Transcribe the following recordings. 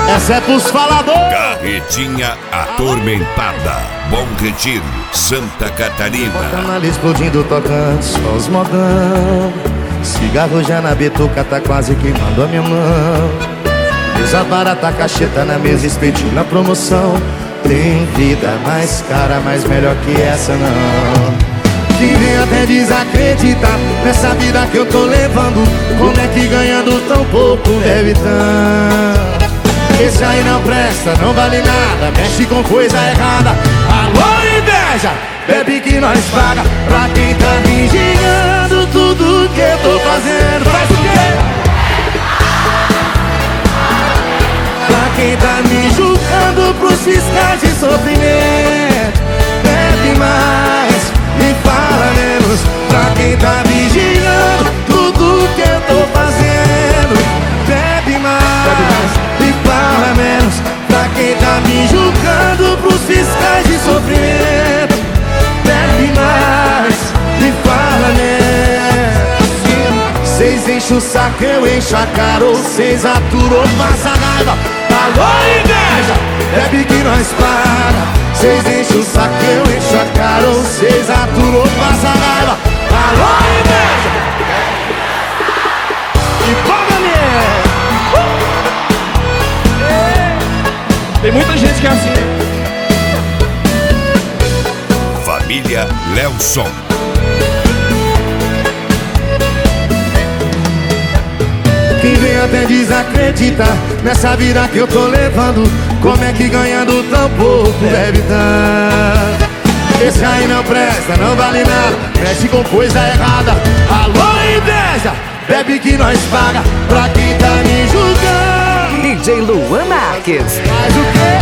Essa é pros faladores. Carretinha atormentada. Bom Retiro, Santa Catarina. Canal explodindo, tocando só os modão. Cigarro já na bituca, tá quase queimando a minha mão. Mesa barata, cacheta na mesa, espetinho na promoção. Tem vida mais cara, mas melhor que essa não. Quem vem até desacreditar nessa vida que eu tô levando. Como é que ganhando tão pouco deve tanto? Esse aí não presta, não vale nada, mexe com coisa errada. Alô, inveja, bebe que nós paga. Pra quem tá vigiando tudo que eu tô fazendo. Faz o quê? Pra quem tá me julgando pros fiscais de sofrimento. Bebe mais e fala menos. Pra quem tá vigiando tudo que eu tô fazendo. Bebe mais e fala menos. Pra quem tá me julgando pros fiscais de sofrimento. Bebe mais e fala menos. Cês enchem o saco, eu encho a cara. Ou cês aturam, passa raiva. Alô, inveja, bebe que nós paga. Cês enchem o saco, eu encho a cara. Ou cês aturam, passa raiva. Alô, inveja. E paga mesmo. Tem muita gente que é assim. Família Lelson. Quem vem até desacredita nessa vida que eu tô levando. Como é que ganhando tão pouco deve tanto? Esse aí não presta, não vale nada, mexe com coisa errada. Alô, inveja, bebe que nós paga. Pra quem tá me julgando. DJ Luan Marques. Faz o quê?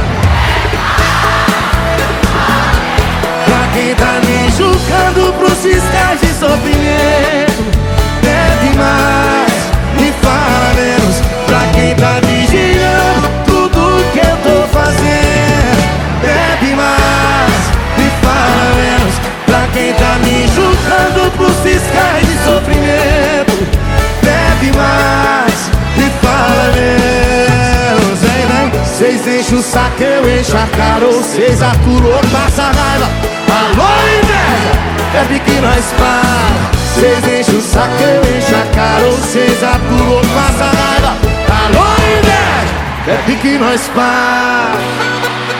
Pra quem tá me julgando pros fiscais de sofrimento. Bebe mais e fala menos. Pra quem tá vigiando tudo que eu tô fazendo. Bebe mais e fala menos. Pra quem tá me julgando pros fiscais de sofrimento. Bebe mais e fala menos. Vem, vem. Cês enchem o saco, eu encho a cara. Ou cês aturam, passa raiva. Alô, inveja, bebe que nós paga. Cês enchem o saco, eu encho a cara. Ou cês aturam, passa raiva. Alô, inveja, bebe que nós paga.